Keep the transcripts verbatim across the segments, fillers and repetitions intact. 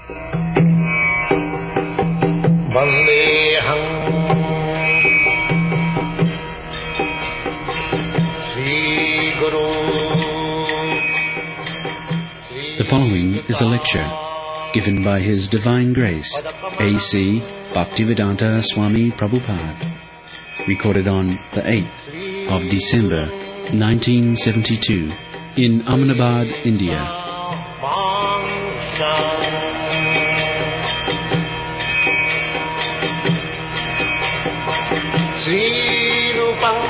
Vandeham Sri Guru. The following is a lecture given by His Divine Grace, A C Bhaktivedanta Swami Prabhupada, recorded on the eighth of December nineteen seventy-two in Ahmedabad, India. Sri Rupam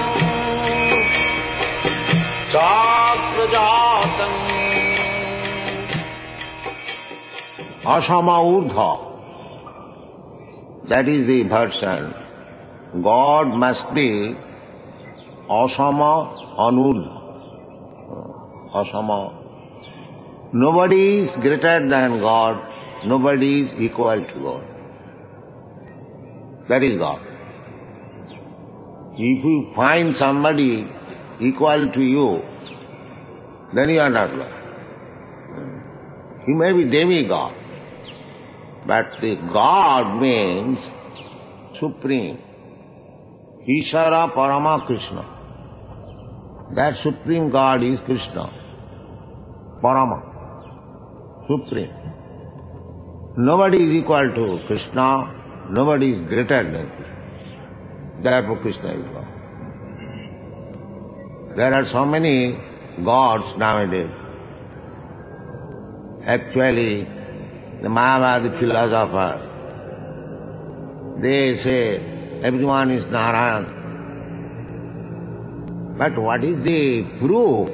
Chakrajatam Asama Urdha. That is the version. God must be Asama Anurdha. Asama. Nobody is greater than God. Nobody is equal to God. That is God. If you find somebody equal to you, then you are not God. He may be demigod, but the God means supreme. Ishara Parama Krishna. That supreme God is Krishna. Parama. Supreme. Nobody is equal to Krishna. Nobody is greater than Krishna. Therefore Krishna is God. There are so many gods nowadays. Actually, the Mayavadi philosopher, they say everyone is Narayan. But what is the proof?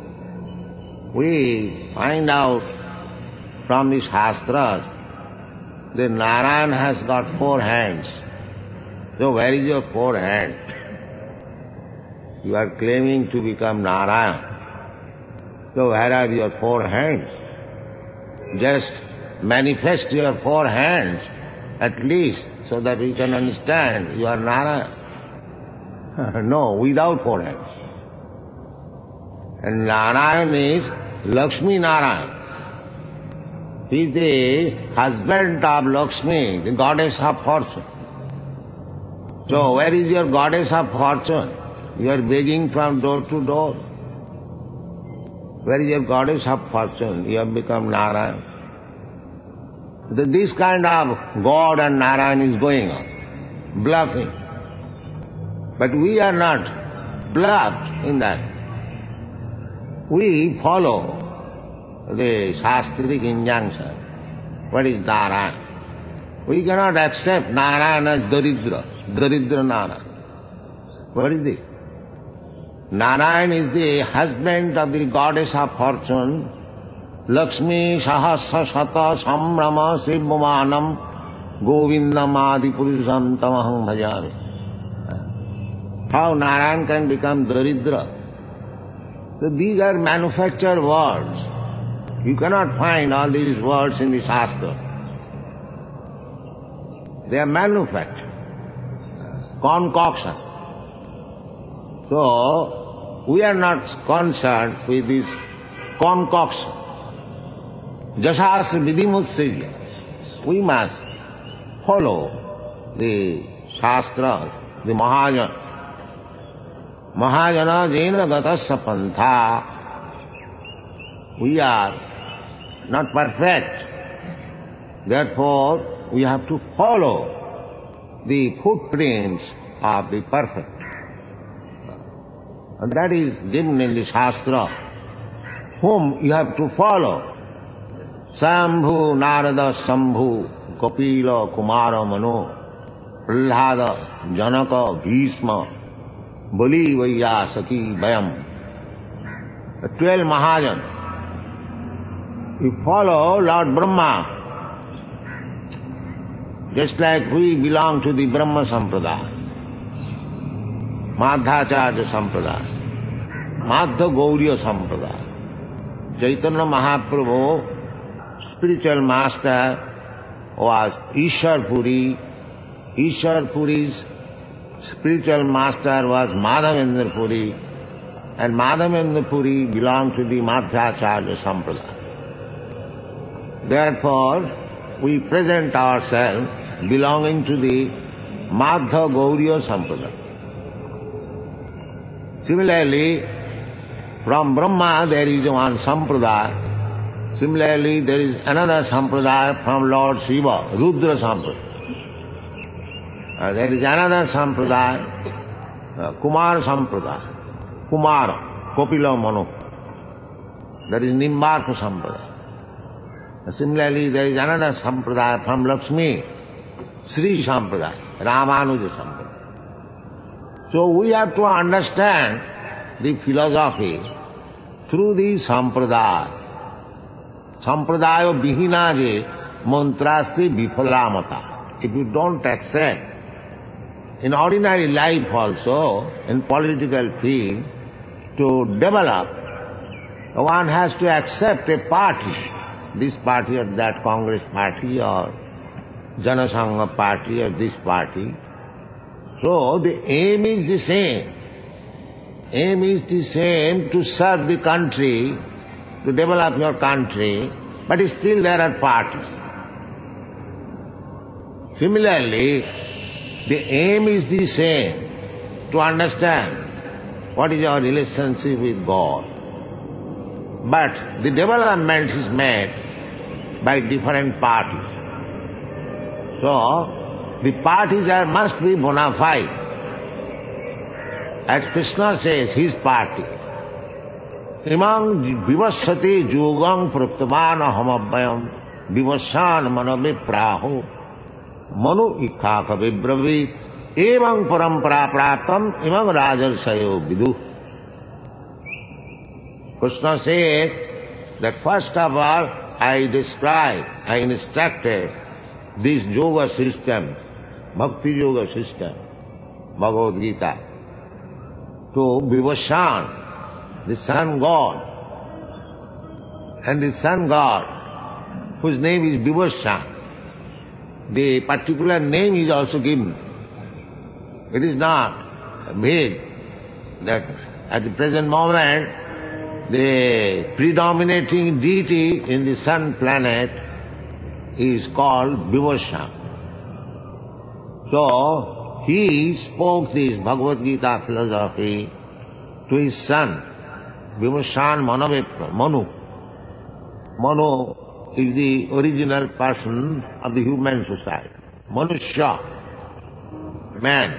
We find out from the Shastras that Narayan has got four hands. So where is your four hand? You are claiming to become Narayan. So where are your four hands? Just manifest your four hands at least so that we can understand you are Narayan. No, without four hands. And Narayan is Lakshmi Narayan. He is the husband of Lakshmi, the goddess of fortune. So where is your goddess of fortune? You are begging from door to door. Where is your goddess of fortune? You have become Narayan. This kind of God and Narayan is going on, bluffing. But we are not bluffed in that. We follow the Shastric injunction. What is Narayan? We cannot accept Narayan as Daridra. Daridra Narayan. What is this? Narayan is the husband of the goddess of fortune, Lakshmi Sahasra Shata Samrama Sibhumanam Govindam Adi Purusham Tamaham Bhajami. How Narayan can become Daridra? So these are manufactured words. You cannot find all these words in the Shastra. They are manufactured. Concoction. So, we are not concerned with this concoction. Jasasya vidhimutsirya. We must follow the Shastras, the Mahajana. Mahajana jena gatasya pantha. We are not perfect. Therefore, we have to follow the footprints of the perfect. And that is given in the Shastra. Whom you have to follow. Sambhu, Narada, Sambhu, Kapila, Kumara, Mano, Prahlada, Janaka, Bhishma, Bali, Vaiyasaki, Bayam. The twelve Mahajans. You follow Lord Brahma. Just like we belong to the Brahma Sampradaya. Madhacharya Sampradaya, Madhva Gauriya Sampradaya. Chaitanya Mahaprabhu, spiritual master, was Ishwar Puri. Ishwar Puri's spiritual master was Madhavendra Puri, and Madhavendra Puri belonged to the Madhacharya Sampradaya. Therefore, we present ourselves belonging to the Madhva Gauriya Sampradaya. Similarly, from Brahma there is one Sampradaya. Similarly, there is another Sampradaya from Lord Shiva, Rudra Sampradaya. Uh, there is another Sampradaya, uh, Kumar Sampradaya, Kumara, Kopila Manu. There is Nimbarka Sampradaya. Uh, similarly, there is another Sampradaya from Lakshmi, Sri Sampradaya, Ramanuja Sampradaya. So we have to understand the philosophy through the Sampradaya. Sampradaya Bihina je mantrasti vifalamata. If you don't accept, in ordinary life also, in political field, to develop, one has to accept a party, this party or that Congress party or Jana Sangha party or this party. So the aim is the same. Aim is the same to serve the country, to develop your country, but still there are parties. Similarly, the aim is the same, to understand what is our relationship with God. But the development is made by different parties. So, the parties are, must be bona fide. As Krishna says, his party. Imam vivassati yogam pratyavana hamabhyam vivassan manabe praho manu ikhaka vibravit evam parampara praptam imam rajarsayo vidu. Krishna says that first of all I described, I instructed this yoga system, bhakti yoga system, Bhagavad Gita, to Vivassan, the sun god, and the sun god, whose name is Vivassan. The particular name is also given. It is not made that at the present moment the predominating deity in the sun planet is called Vivassan. So he spoke this Bhagavad Gita philosophy to his son, Vivassan Manavepra, Manu. Manu is the original person of the human society. Manusya, man.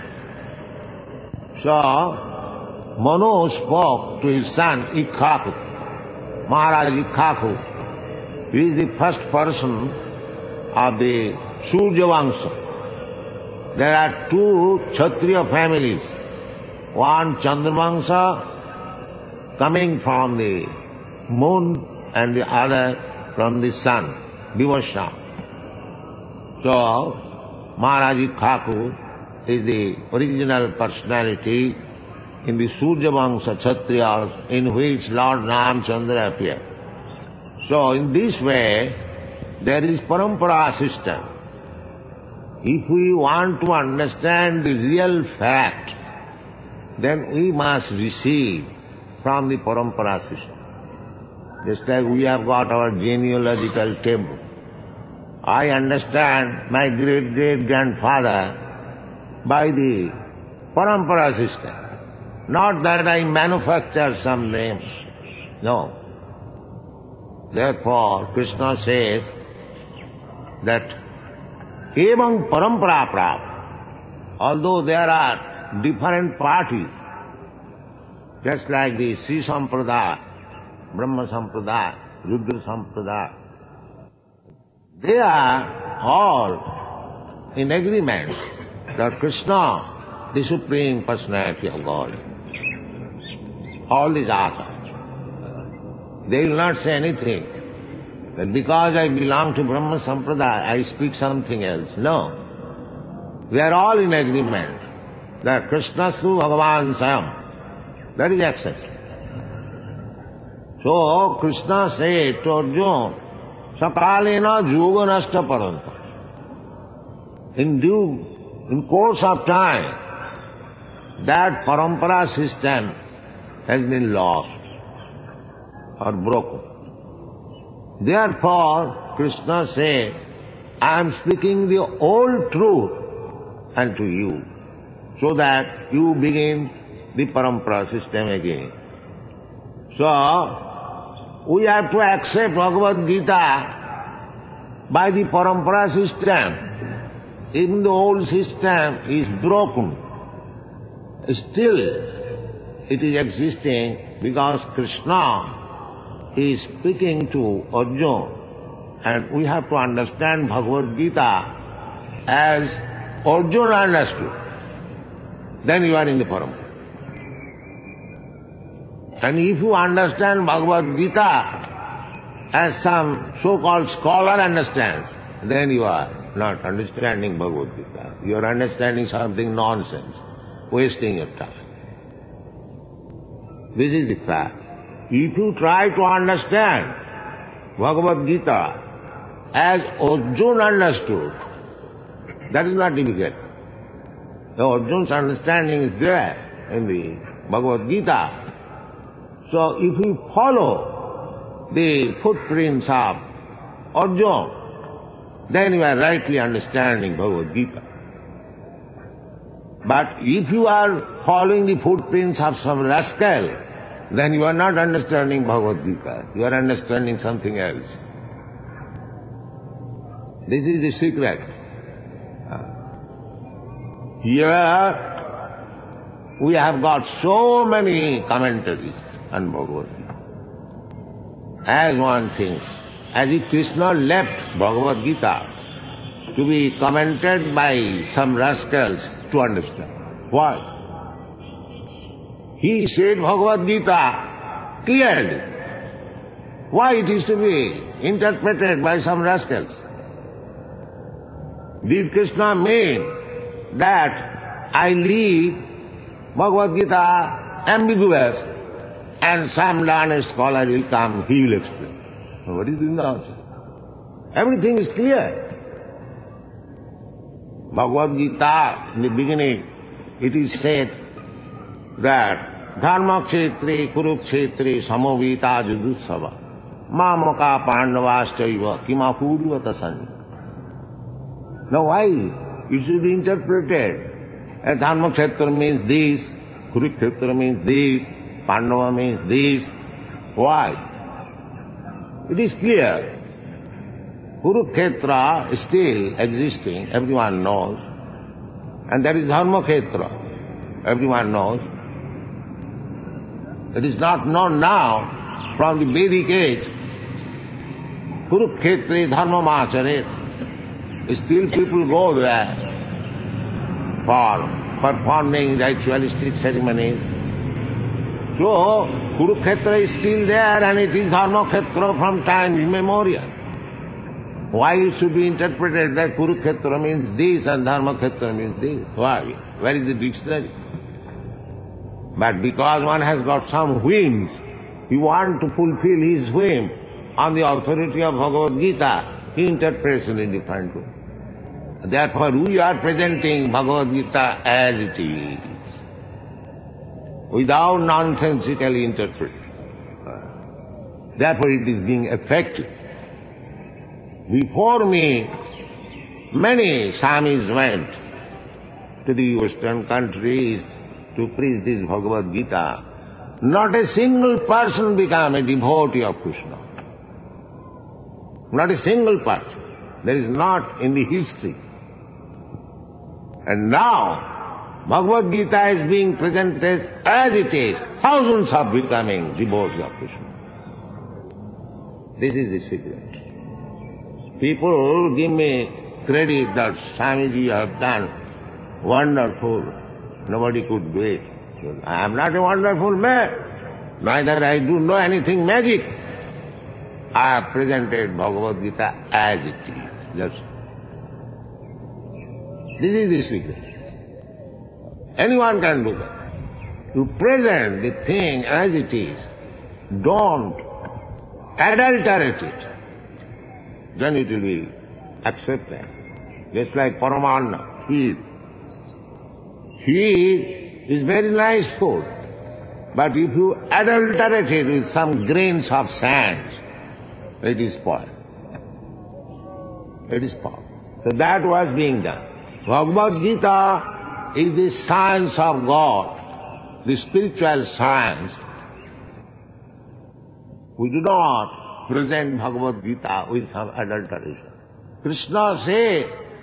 So, Manu spoke to his son Ikhaku, Maharaj Ikhaku. He is the first person of the Surya Vangsha. There are two Kshatriya families. One Chandravangsha coming from the moon and the other from the sun, Vivassan. So, Maharaj Ikhaku is the original personality in the Surya Vangsha Kshatriyas in which Lord Ramchandra appeared. So, in this way, there is parampara system. If we want to understand the real fact, then we must receive from the parampara system. Just like we have got our genealogical table. I understand my great-great-grandfather by the parampara system. Not that I manufacture some name. No. Therefore, Krishna says that evam parampara prap. Although there are different parties, just like the Sri Sampradaya, Brahma Sampradaya, Rudra Sampradaya, they are all in agreement that Krishna, the Supreme Personality of God, all these arthas. They will not say anything that because I belong to Brahma Sampradaya, I speak something else. No. We are all in agreement that Krishnastu Bhagavan Sayam. That is accepted. So, Krishna said to Arjuna, Sakalena yoga nashta paranta. In due, in course of time, that parampara system has been lost or broken. Therefore, Krishna said, I am speaking the old truth unto you, so that you begin the parampara system again. So, we have to accept Bhagavad Gita by the parampara system. Even the old system is broken, still it is existing because Krishna is speaking to Arjuna, and we have to understand Bhagavad Gita as Arjuna understood. Then you are in the parampara. And if you understand Bhagavad Gita as some so-called scholar understands, then you are not understanding Bhagavad Gita. You are understanding something nonsense, wasting your time. This is the fact. If you try to understand Bhagavad Gita as Arjuna understood, that is not difficult. The Arjuna's understanding is there in the Bhagavad Gita. So if you follow the footprints of Arjuna, then you are rightly understanding Bhagavad Gita. But if you are following the footprints of some rascal, then you are not understanding Bhagavad Gita. You are understanding something else. This is the secret. Here we have got so many commentaries on Bhagavad Gita. As one thinks, as if Krishna left Bhagavad Gita to be commented by some rascals to understand. Why? He said Bhagavad Gita clearly. Why it is to be interpreted by some rascals? Did Krishna mean that I leave Bhagavad Gita ambiguous and some learned scholar will come, he will explain? What is the answer? Everything is clear. Bhagavad Gita, in the beginning, it is said that Dharma Kshetri Kurukshetri Samovita Judussava Mamaka Pandavaschaiva Kimapurvata Sanya. Now why? It should be interpreted as Dharma Kshetra means this, Kurukshetra means this, Pandava means this. Why? It is clear. Kurukshetra is still existing, everyone knows. And that is Dharma Kshetra, everyone knows. It is not known now from the Vedic age. Kurukshetra Dharma Macharet. Still people go there for performing ritualistic ceremonies. So, Kurukshetra is still there and it is Dharma Kshetra from time immemorial. Why it should be interpreted that Kurukshetra means this and Dharma Kshetra means this? Why? Where is the dictionary? But because one has got some whims, he wants to fulfill his whim on the authority of Bhagavad Gita, he interprets in a different way. Therefore, we are presenting Bhagavad Gita as it is, without nonsensical interpretation. Therefore, it is being effective. Before me, many Swamis went to the Western countries to preach this Bhagavad Gita. Not a single person became a devotee of Krishna. Not a single person. There is not in the history. And now, Bhagavad Gita is being presented as it is. Thousands are becoming devotees of Krishna. This is the secret. People give me credit that Swamiji have done wonderful. Nobody could do it. I am not a wonderful man. Neither I do know anything magic. I have presented Bhagavad Gita as it is. Just this is the secret. Anyone can do that. To present the thing as it is, don't adulterate it. Then it will be accepted. Just like Paramanna, kheer. Kheer is very nice food. But if you adulterate it with some grains of sand, it is spoiled. It is spoiled. So that was being done. Bhagavad Gita is the science of God, the spiritual science. We do not present Bhagavad Gita with some adulteration. Krishna says,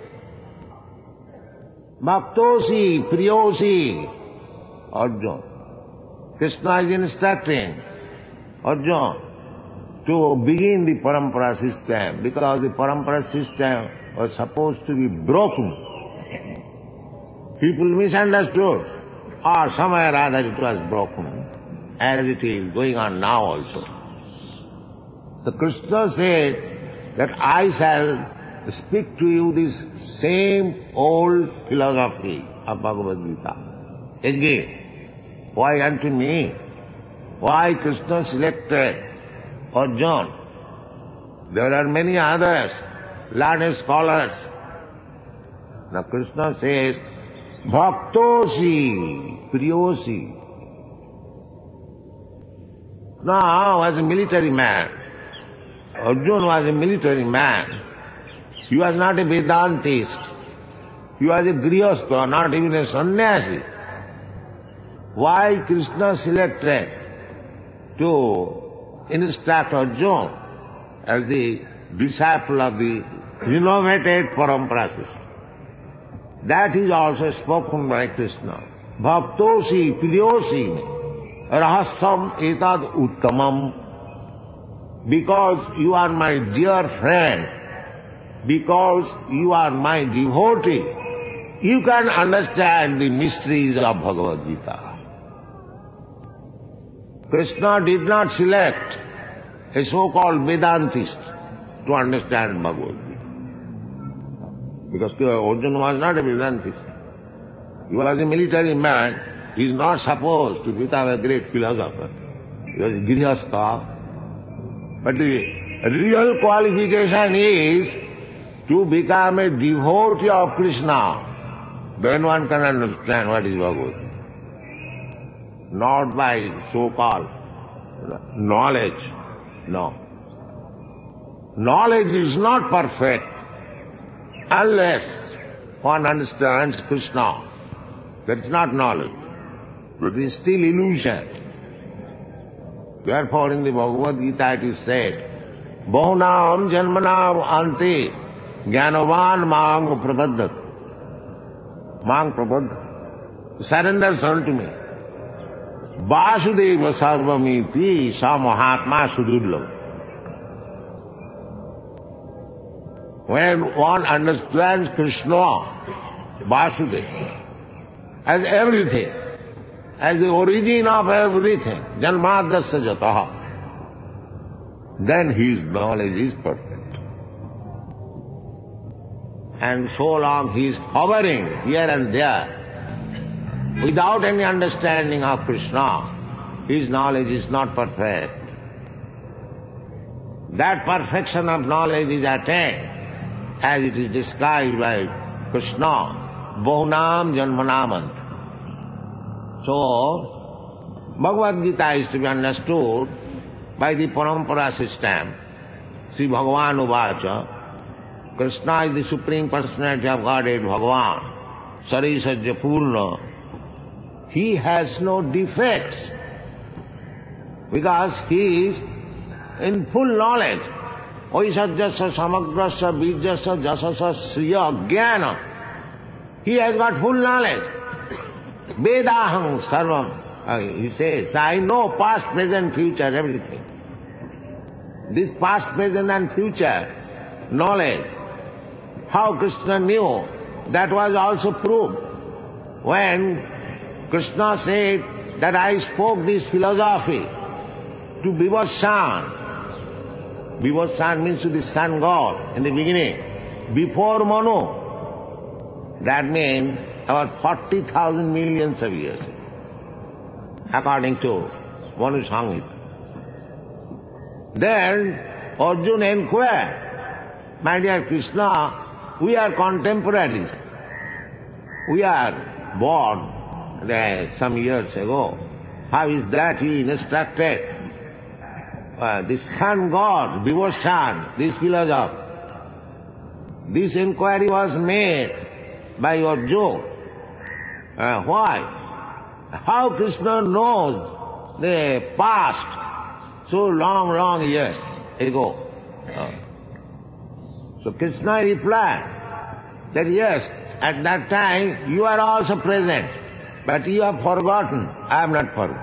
Bhaktosi, Priyosi, Arjuna. Krishna is instructing Arjuna to begin the parampara system because the parampara system was supposed to be broken. People misunderstood, or somewhere or other it was broken, as it is going on now also. So Krishna said that I shall speak to you this same old philosophy of Bhagavad Gita. Again, why unto me? Why Krishna selected Arjuna? There are many others, learned scholars. Now Krishna says, Bhaktosi, Priyosi. Now, as a military man, Arjuna was a military man. He was not a Vedantist. He was a Grihastha, not even a sannyasi. Why Krishna selected to instruct Arjuna as the disciple of the renovated parampara system? That is also spoken by Krishna. Bhaktosi, Priyosi, Rahasam etad uttamam. Because you are my dear friend, because you are my devotee, you can understand the mysteries of Bhagavad Gita. Krishna did not select a so-called Vedantist to understand Bhagavad Gita. Because Arjuna was not a Vedantist. He was a military man. He is not supposed to become a great philosopher. He was a Grihastha. But the real qualification is to become a devotee of Krishna. Then one can understand what is Bhagavad Gita. Not by so-called knowledge. No. Knowledge is not perfect unless one understands Krishna. That is not knowledge. It is still illusion. Therefore in the Bhagavad Gita it is said, Bahunam janmanam ante jnanavan mang prabadhat. Mang prabadhat. Surrenders unto me. Vasudeva sarvamiti sa mahatma sudurlabha. When one understands Krishna, Vasudeva, as everything, as the origin of everything, janmadasya jataha, then his knowledge is perfect. And so long he is hovering here and there, without any understanding of Krishna, his knowledge is not perfect. That perfection of knowledge is attained, as it is described by Krishna, Bahunam Janmanamant. So, Bhagavad Gita is to be understood by the parampara system. Sri Bhagavan Uvacha, Krishna is the Supreme Personality of Godhead, Bhagavan, Sarisajya Purna. He has no defects because he is in full knowledge. Oisajyasya samagrasya bijyasya jasasya sriya jnana. He has got full knowledge. Vedaham sarvam. Uh, he says, I know past, present, future, everything. This past, present and future knowledge, how Krishna knew, that was also proved. When Krishna said that I spoke this philosophy to Vivassan. Vivassan means to the sun god in the beginning, before Manu. That means about forty thousand millions of years, according to Manu Samhita. Then Arjuna inquired, my dear Krishna, we are contemporaries. We are born there some years ago. How is that you instructed uh, the sun god, Vivassan, this philosopher? This inquiry was made by Arjuna. Uh, why? How Krishna knows the past so long, long years ago? Uh, so Krishna replied that yes, at that time you are also present, but you have forgotten. I have not forgotten.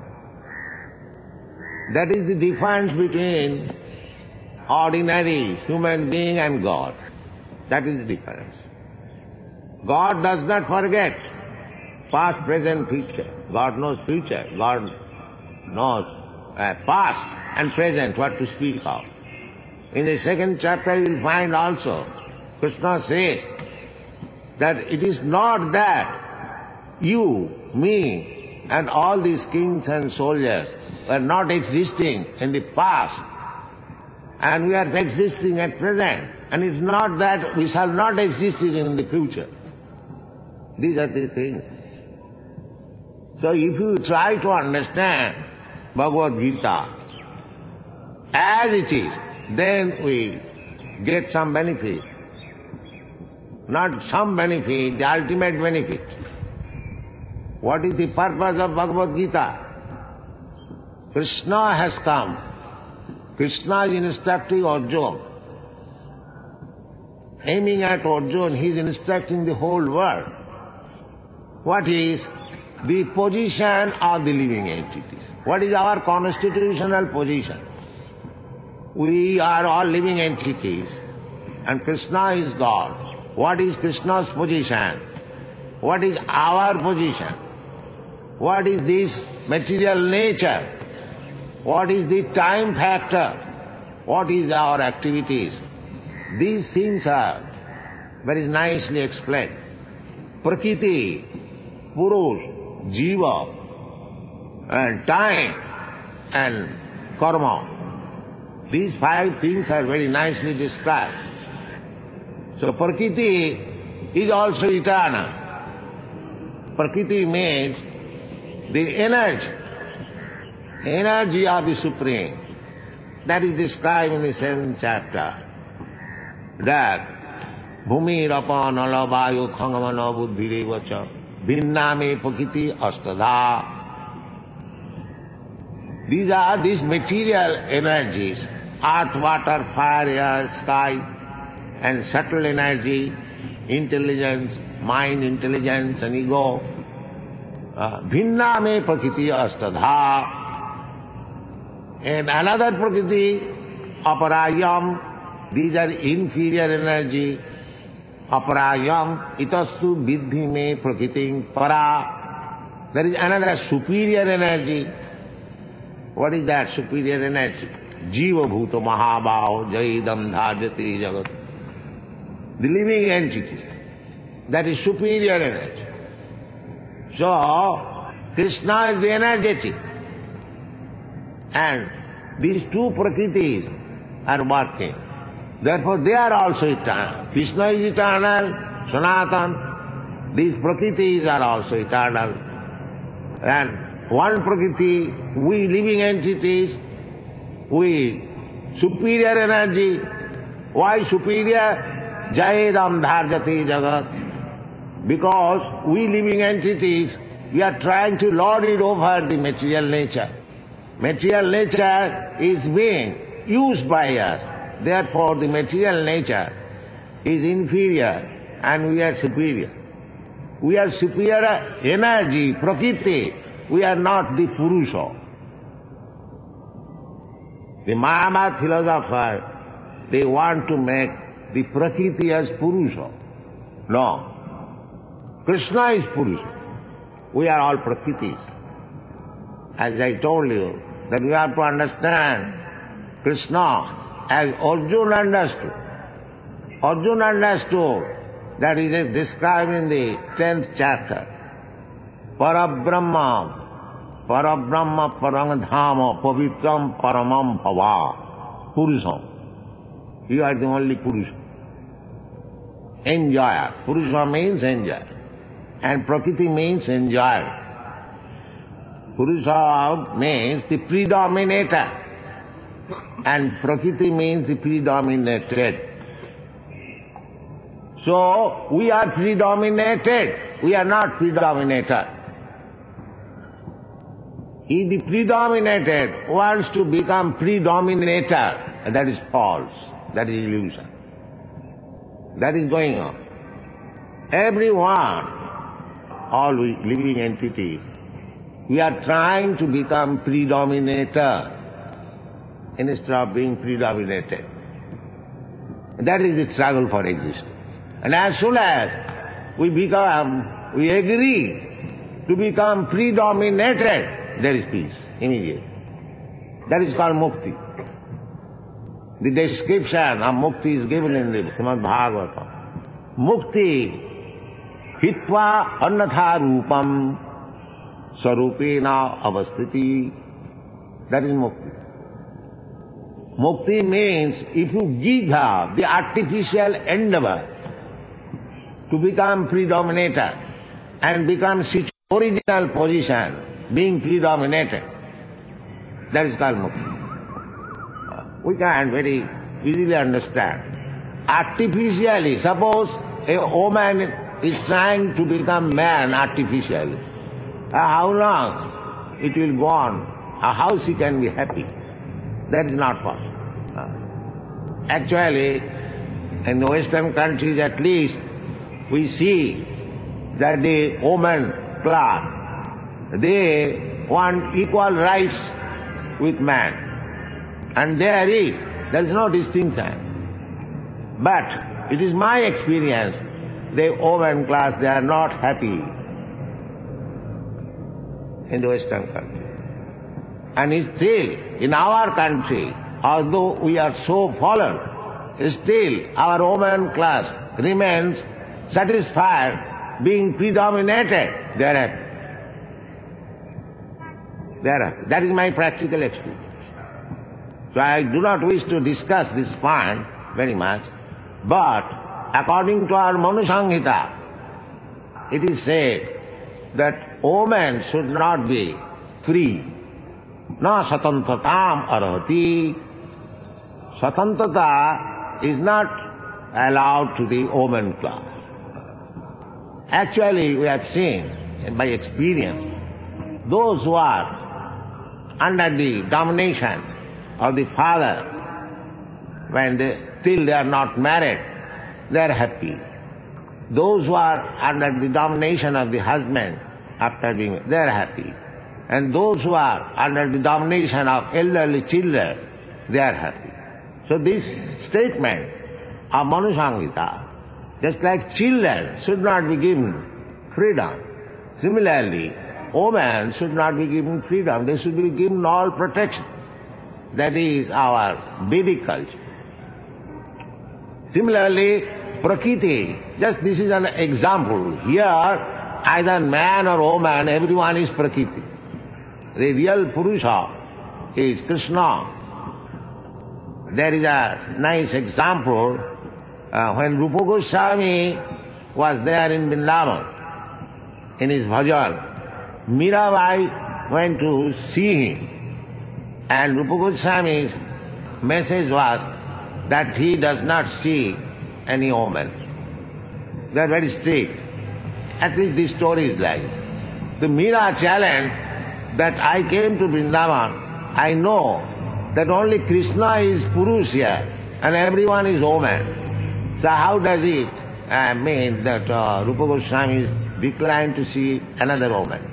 That is the difference between ordinary human being and God. That is the difference. God does not forget past, present, future. God knows future. God knows uh, past and present, what to speak of. In the second chapter you will find also, Krishna says that it is not that you, me, and all these kings and soldiers were not existing in the past, and we are existing at present, and it's not that we shall not exist in the future. These are the things. So if you try to understand Bhagavad Gita as it is, then we get some benefit. Not some benefit, the ultimate benefit. What is the purpose of Bhagavad Gita? Krishna has come. Krishna is instructing Arjuna. Aiming at Arjuna, he is instructing the whole world. What is the position of the living entities? What is our constitutional position? We are all living entities, and Krishna is God. What is Krishna's position? What is our position? What is this material nature? What is the time factor? What is our activities? These things are very nicely explained. Prakriti, Purush, Jiva, and time, and karma. These five things are very nicely described. So Prakriti is also eternal. Prakriti means the energy, energy of the Supreme. That is described in the seventh chapter. That Bhumi Rapa Nala Vayu Khangamana Buddhi Revacha Bhinname Prakriti Astadha. These are these material energies, earth, water, fire, air, sky, and subtle energy, intelligence, mind, intelligence, and ego. Bhinna me prakriti astadha. And another prakriti, aparayam, these are inferior energy. Aparayam, itastu vidhi me prakritim para. There is another superior energy. What is that superior energy? Jiva bhuta mahabhava jaidam dhajati jagat. The living entity. That is superior energy. So, Krishna is the energetic. And these two prakritis are working. Therefore, they are also eternal. Krishna is eternal, Sanatan. These prakritis are also eternal. And one prakriti, we living entities, we superior energy. Why superior? Jayedam dharjati jagat. Because we living entities, we are trying to lord it over the material nature. Material nature is being used by us. Therefore, the material nature is inferior and we are superior. We are superior energy, prakriti. We are not the Purusha. The Mayavad philosopher, they want to make the prakriti as Purusha. No. Krishna is Purusha. We are all prakritis. As I told you, that we have to understand Krishna as Arjuna understood. Arjuna understood that it is described in the tenth chapter. Parabrahma, Parabrahma Parangadhama Pavitram Paramam Bhava Purusham. You are the only Purusha. Enjoyer. Purusha means enjoyer. And Prakriti means enjoyer. Purusha means the predominator. And Prakriti means the predominated. So we are predominated. We are not predominator. If the predominated wants to become predominator, that is false. That is illusion. That is going on. Everyone, all we living entities, we are trying to become predominator instead of being predominated. That is the struggle for existence. And as soon as we become, we agree to become predominated, there is peace immediately. That is called mukti. The description of mukti is given in the Srimad Bhagavatam. Mukti hitva annatha rupam sarupena avasthiti. That is mukti. Mukti means if you give up the artificial endeavor to become predominator and become its original position, being predominated, that is called mukti. We can very easily understand. Artificially, suppose a woman is trying to become man artificially. Uh, how long it will go on? Uh, how she can be happy? That is not possible. Uh, actually, in the Western countries at least, we see that the woman class, they want equal rights with man. And there is, there is no distinction. But it is my experience, the woman class, they are not happy in the Western country. And still, in our country, although we are so fallen, still our woman class remains satisfied being predominated. They are happy. They are happy. That is my practical experience. So I do not wish to discuss this point very much, but according to our Manu Samhita, it is said that woman should not be free. Na satantatam arhati. Satantata is not allowed to the woman class. Actually, we have seen by experience, those who are under the domination of the father, when they, till they are not married, they are happy. Those who are under the domination of the husband, after being, they are happy. And those who are under the domination of elderly children, they are happy. So this statement of Manu Samhita, just like children should not be given freedom, similarly, women should not be given freedom, they should be given all protection. That is our Vedic culture. Similarly, Prakriti, just this is an example. Here, either man or woman, everyone is Prakriti. The real Purusha is Krishna. There is a nice example uh, when Rupa Goswami was there in Vrindavan, in his bhajan. Mirabai went to see him. And Rupa Goswami's message was that he does not see any woman. They are very strict. At least this story is like. The Meera challenged that I came to Vrindavan, I know that only Krishna is Purush here and everyone is woman. So how does it uh, mean that uh, Rupa Goswami declined to see another woman?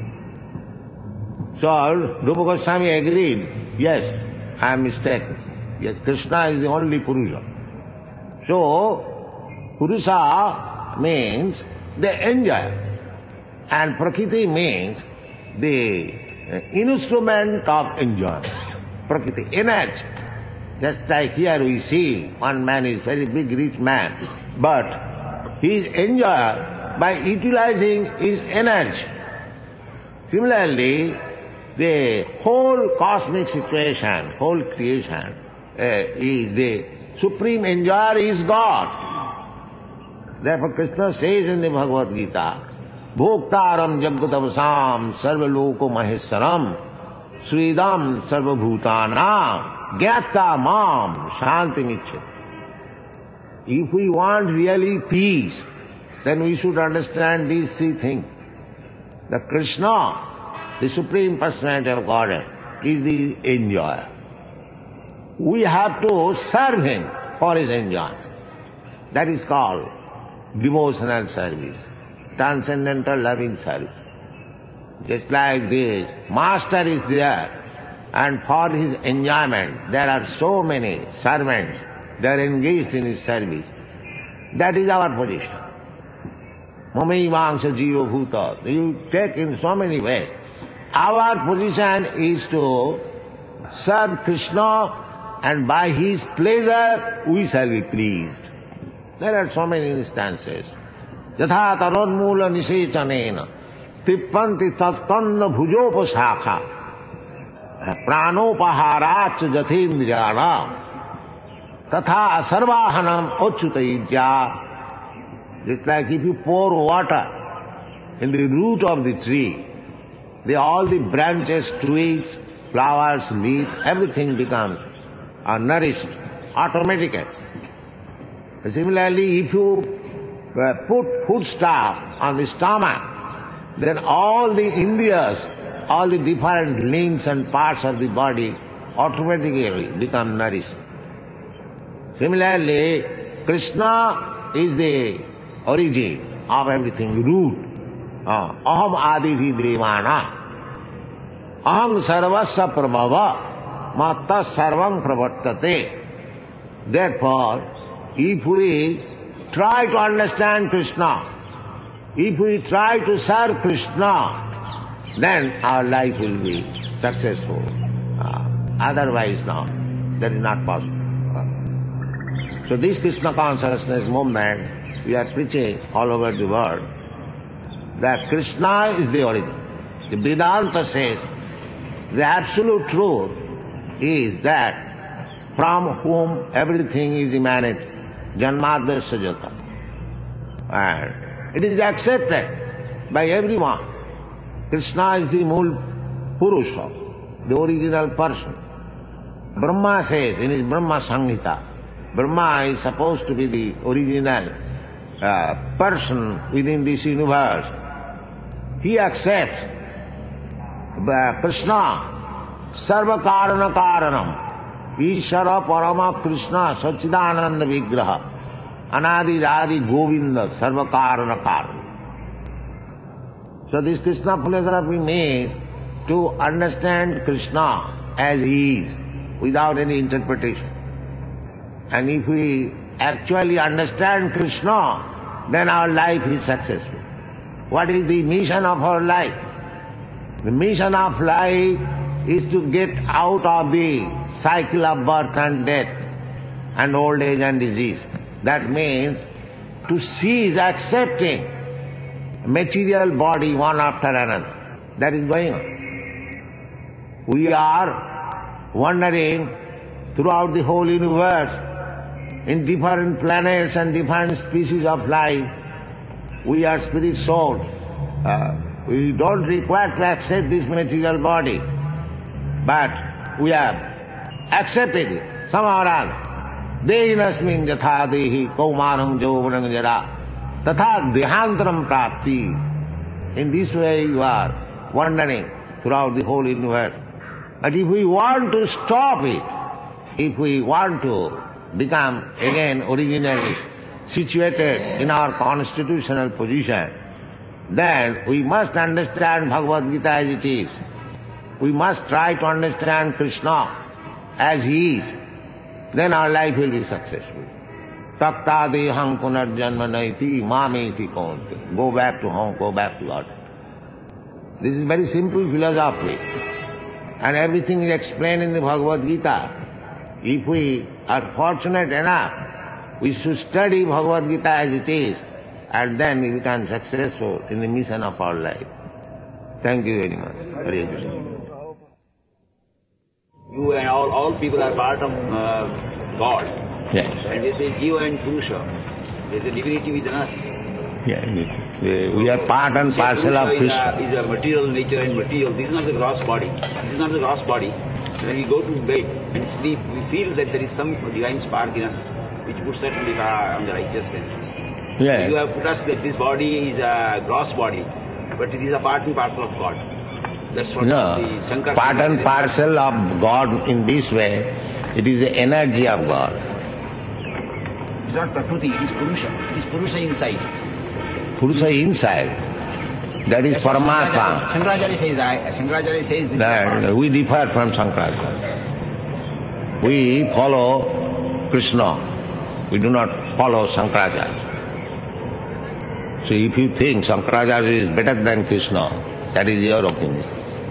So Rupa Goswami agreed, yes, I am mistaken. Yes, Krishna is the only Purusha. So, Purusha means the enjoyer. And Prakriti means the instrument of enjoyment. Prakriti, energy. Just like here we see, one man is very big, rich man, but he is enjoyer by utilizing his energy. Similarly, the whole cosmic situation, whole creation, uh, is the supreme enjoyer is God. Therefore Krishna says in the Bhagavad Gita, Bhoktaram Jagatavasam Sarvaloko Maheswaram Sridam Sarvabhutanam Gyata Mam Shanti Michya. If we want really peace, then we should understand these three things. The Krishna, the Supreme Personality of Godhead, is the enjoyer. We have to serve Him for His enjoyment. That is called devotional service, transcendental loving service. Just like this, Master is there, and for His enjoyment there are so many servants, they are engaged in His service. That is our position. Mamaivangsha jiva bhuta. You take in so many ways. Our position is to serve Krishna, and by His pleasure we shall be pleased. There are so many instances. Yatha tarodmula nisechanena tippanti tattanna bhujopasakha pranopaharach jathendriyana tatha sarvahanam achyutaijya. It's like if you pour water in the root of the tree, the, all the branches, twigs, flowers, leaves, everything becomes uh, nourished automatically. Similarly, if you uh, put foodstuff on the stomach, then all the indriyas, all the different limbs and parts of the body automatically become nourished. Similarly, Krishna is the origin of everything, root. Uh, aham aditi devana. Aham sarvasya prabhava matta sarvam pravartate. Therefore, if we try to understand Krishna, if we try to serve Krishna, then our life will be successful. Uh, otherwise, no, that is not possible. Uh, so this Krishna consciousness movement, we are preaching all over the world that Krishna is the origin. The Vedanta says the absolute truth is that from whom everything is emanated, Janmadasya Jata. And it is accepted by everyone. Krishna is the Mul Purusha, the original person. Brahma says in his Brahma Samhita, Brahma is supposed to be the original Uh, person within this universe. He accepts uh, Krishna, Sarva Karana Karanam, Ishara Parama Krishna, Sachidananda Vigraha, Anadi Radi Govinda, Sarva Karana Karanam. So this Krishna philosophy means to understand Krishna as He is, without any interpretation. And if we actually understand Krishna, then our life is successful. What is the mission of our life? The mission of life is to get out of the cycle of birth and death and old age and disease. That means to cease accepting material body one after another. That is going on. We are wandering throughout the whole universe, in different planets and different species of life. We are spirit souls. Uh, we don't require to accept this material body, but we have accepted it somehow or other. Dehinasmin jatha dehi kaumaram jauvanam jara tatha dehantaram prapti. In this way you are wandering throughout the whole universe. But if we want to stop it, if we want to become again originally situated in our constitutional position, then we must understand Bhagavad Gita as it is. We must try to understand Krishna as He is. Then our life will be successful. Takta deham punarjanma naiti mameti konte. Go back to home, go back to God. This is very simple philosophy. And everything is explained in the Bhagavad Gita. If we are fortunate enough, we should study Bhagavad Gita as it is, and then we become successful in the mission of our life. Thank you very much. Hare Krishna. You and all, all people are part of uh, God. Yes. And they say Jiva and Purusha. There is a divinity within us. Yes. We are part and parcel of Krishna. Is a material nature and material. This is not the gross body. This is not the gross body. When we go to bed and sleep, we feel that there is some divine spark in us, which which puts us on the, uh, on the righteousness. Yes. You have put us that this body is a gross body, but it is a part and parcel of God. That's what No, the Shankar... part and parcel of God in this way, it is the energy of God. It's not Prakruti, it is Purusha. It is Purusha inside. Purusha inside. That is Paramatma. Shankaracharya says, I, Shankaracharya says this That we differ from Shankaracharya. We follow Krishna. We do not follow Shankaracharya. So if you think Shankaracharya is better than Krishna, that is your opinion.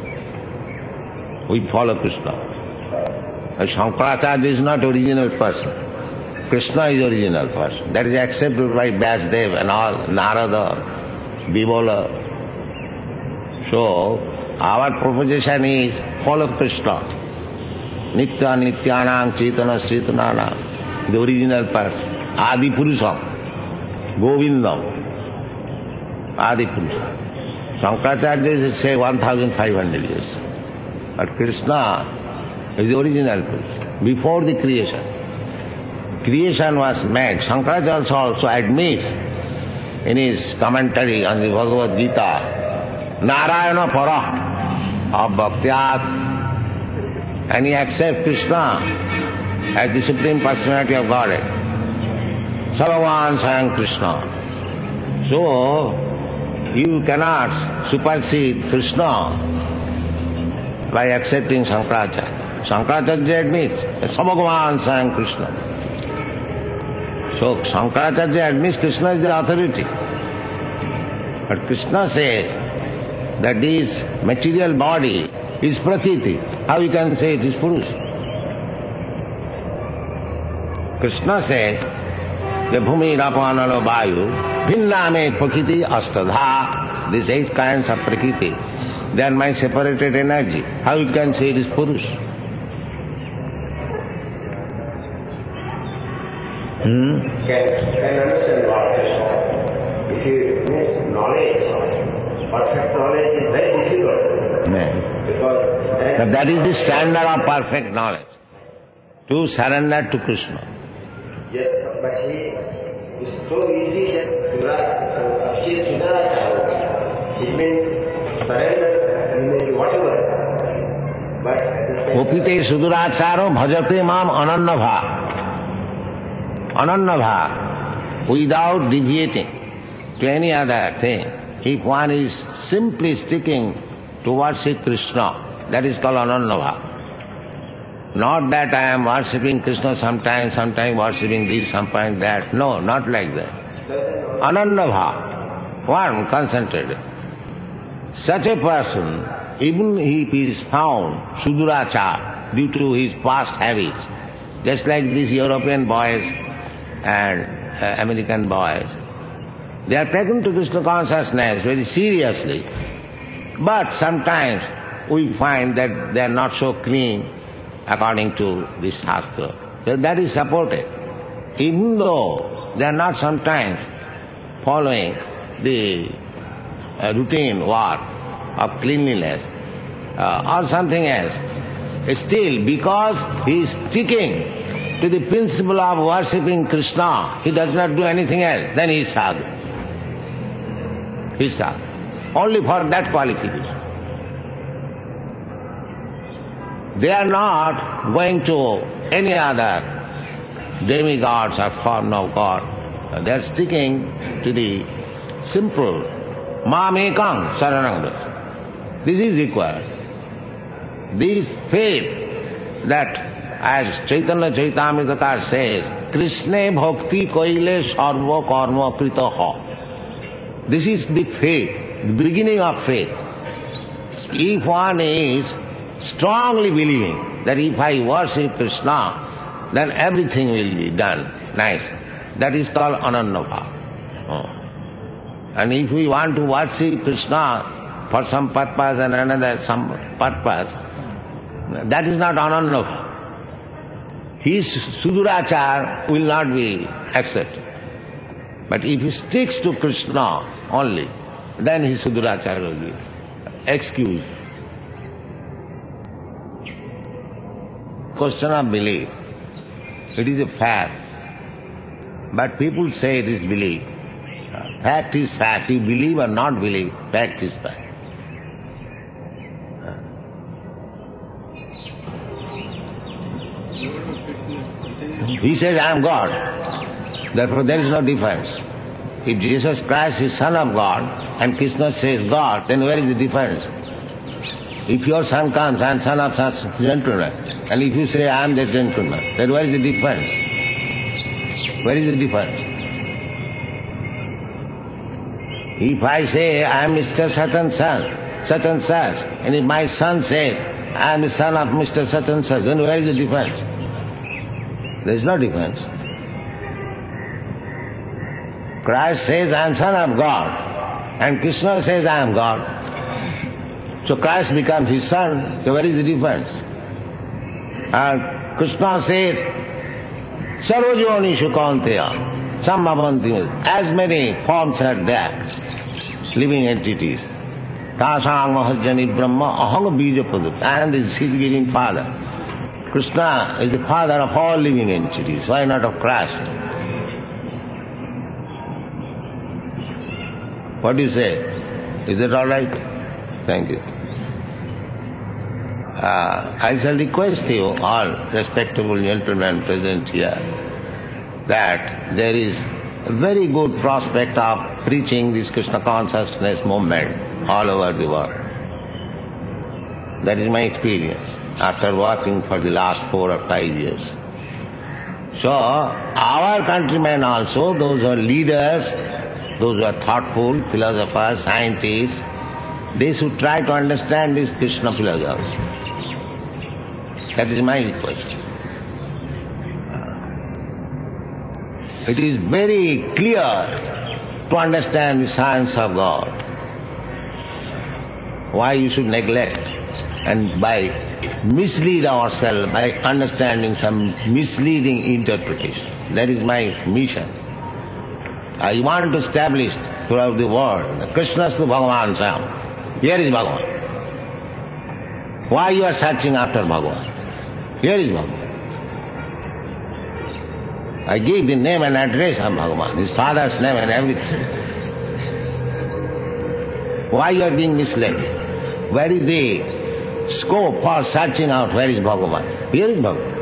We follow Krishna. And Shankaracharya is not original person. Krishna is original person. That is accepted by Vyasdev and all, Narada, Bibola. So, our proposition is follow Krishna. Nitya Nityanam Chaitana Chaitananam. The original person. Adi Purusham. Govindam. Adi Purusham. Shankaracharya is say one thousand five hundred years. But Krishna is the original person. Before the creation. Creation was made. Shankaracharya also admits in his commentary on the Bhagavad Gita, Narayana Para of Bhaktyat, and he accepts Krishna as the Supreme Personality of Godhead. Sarvavan Sayam Krishna. So, you cannot supersede Krishna by accepting Shankaracharya. Shankaracharya admits Sarvavan Sayam Krishna. So, Shankaracharya admits Krishna is the authority. But Krishna says that this material body is Prakriti. How you can say it is Purusha? Krishna says, the Bhumi, Rapanalo, Vayu, Bhinname Prakriti Astadha, these eight kinds of Prakriti, they are my separated energy. How you can say it is Purusha? Hmm? Can, can understand what Krishna. If you miss knowledge, perfect knowledge is very difficult. Yeah. Because But that is the standard of perfect knowledge. To surrender to Krishna. yes, but he is so easy that Sri Sudhara, it means surrender, he may do whatever. But at the same Opite Suduracharo bhajate mam anannabha. Anannabha, without deviating to any other thing. If one is simply sticking to worship Krishna, that is called anannabha. Not that I am worshipping Krishna sometimes, sometimes worshipping this, sometimes that. No, not like that. Anannabha, one concentrated. Such a person, even if he is found Sudurachar due to his past habits, just like these European boys and uh, American boys, they are taken to Krishna consciousness very seriously. But sometimes we find that they are not so clean according to this Shastra. So that is supported. Even though they are not sometimes following the uh, routine work of cleanliness uh, or something else, still because he is sticking to the principle of worshipping Krishna, he does not do anything else, then he is sadhu. He is sadhu. Only for that qualification. They are not going to any other demigods or form of God. They are sticking to the simple Mam Ekam Saranam. This is required. This faith that, as Chaitanya Chaitamrita says, Krishna bhakti koile sarva karma kritaha. This is the faith, the beginning of faith. If one is strongly believing that if I worship Krishna, then everything will be done nice. That is called anannabha. Oh. And if we want to worship Krishna for some purpose and another some purpose, that is not anannabha. His Sudurachar will not be accepted. But if he sticks to Krishna only, then his Sudurachar will be excused. Question of belief. It is a fact But people say it is belief. Fact is fact. You believe or not believe, fact is fact. He says, I am God. Therefore there is no difference. If Jesus Christ is Son of God and Krishna says God, then where is the difference? If your son comes and son of such gentleman, and if you say I am that gentleman, then where is the difference? Where is the difference? If I say I am Mister Such and Such, such and such, and if my son says I am the son of Mister Such and Such, then where is the difference? There is no difference. Christ says I am Son of God, and Krishna says I am God. So Christ becomes his son, so where is the difference? And Krishna says, Sarvajonishu Kaunteya, Sambhavanti, as many forms are there, living entities. Tasang Mahajjani Brahma Aham Bija Padut, and is his giving father. Krishna is the father of all living entities, why not of Christ? What do you say? Is that all right? Thank you. Uh, I shall request you, all respectable gentlemen present here, that there is a very good prospect of preaching this Krishna consciousness movement all over the world. That is my experience after working for the last four or five years. So, our countrymen also, those who are leaders, those who are thoughtful, philosophers, scientists, they should try to understand this Krishna philosophy. That is my request. It is very clear to understand the science of God. Why you should neglect and by mislead ourselves by understanding some misleading interpretation. That is my mission. I want to establish throughout the world that Krishna's to Bhagavan Sam. Here is Bhagavan. Why you are searching after Bhagavan? Here is Bhagavan. I gave the name and address of Bhagavan, his father's name and everything. Why you are being misled? Where is the scope for searching out where is Bhagavan? Here is Bhagavan.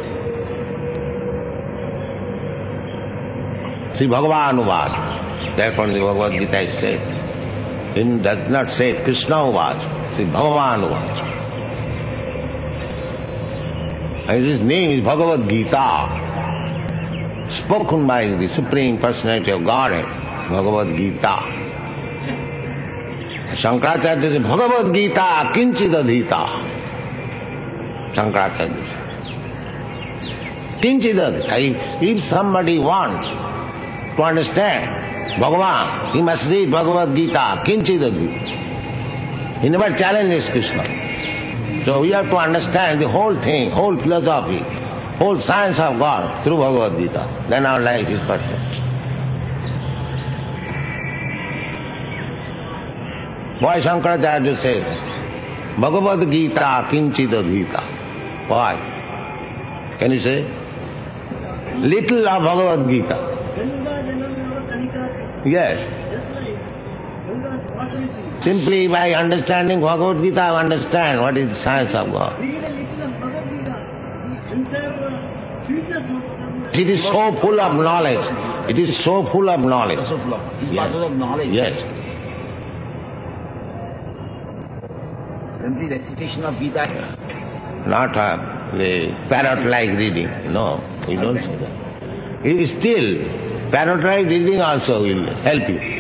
See, Bhagavan Uvaj. Therefore the Bhagavad Gita is said. It does not say Krishna Uvaj. See, Bhagavan Uvaj. And his name is Bhagavad Gita. Spoken by the Supreme Personality of Godhead, Bhagavad Gita. Shankaracharya says, Bhagavad Gita kinchidadhita. Shankaracharya says. Kinchidadhita. If, if somebody wants to understand Bhagavan, he must read Bhagavad Gita kinchidadhita. He never challenges Krishna. So we have to understand the whole thing, whole philosophy, whole science of God through Bhagavad Gita. Then our life is perfect. Why Shankaracharya says, Bhagavad Gita kinchidadhita? Why? Can you say? Little of Bhagavad Gita. Yes. Simply by understanding Bhagavad Gita, I understand what is the science of God. It is so full of knowledge. It is so full of knowledge. So full of, Yes. of knowledge. Yes. Simply recitation of Gita. Not a, a parrot-like reading. No, we don't say that. It is still, parrot-like reading also will help you.